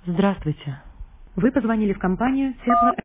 Здравствуйте. Вы позвонили в компанию Тепло.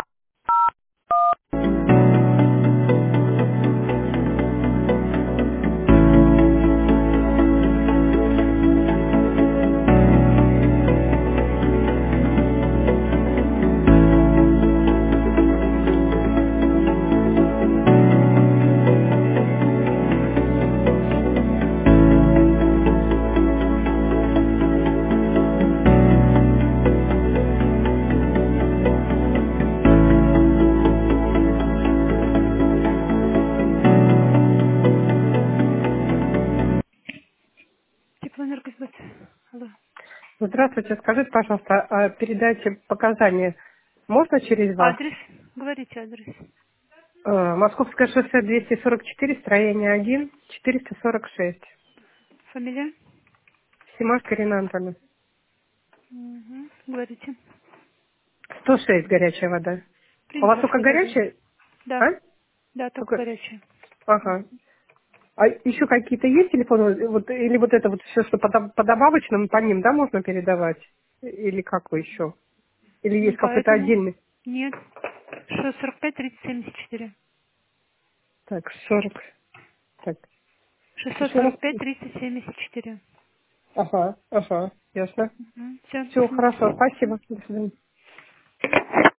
Теплоэнергосбыт. Алло. Здравствуйте, скажите, пожалуйста, а передача показания можно через вас? Адрес? Говорите адрес. Московское шоссе 244, строение 1, 446. Фамилия? Симашко Ирина Антоновна. Угу. Говорите. 106 горячая вода. А у вас Призрак только вода, да? горячая? Да. А? Да, только Только... горячая. Ага. А еще какие-то есть телефоны? Вот, или вот это вот все, что по добавочным, по ним, да, можно передавать? Или как вы еще? Или Не есть какой-то поэтому. отдельный? Нет. 645 30 74. Так, 40. Так, еще раз. 645 30 74. Ага, ага, ясно. Все, до Все, хорошо, свидания. спасибо. До свидания.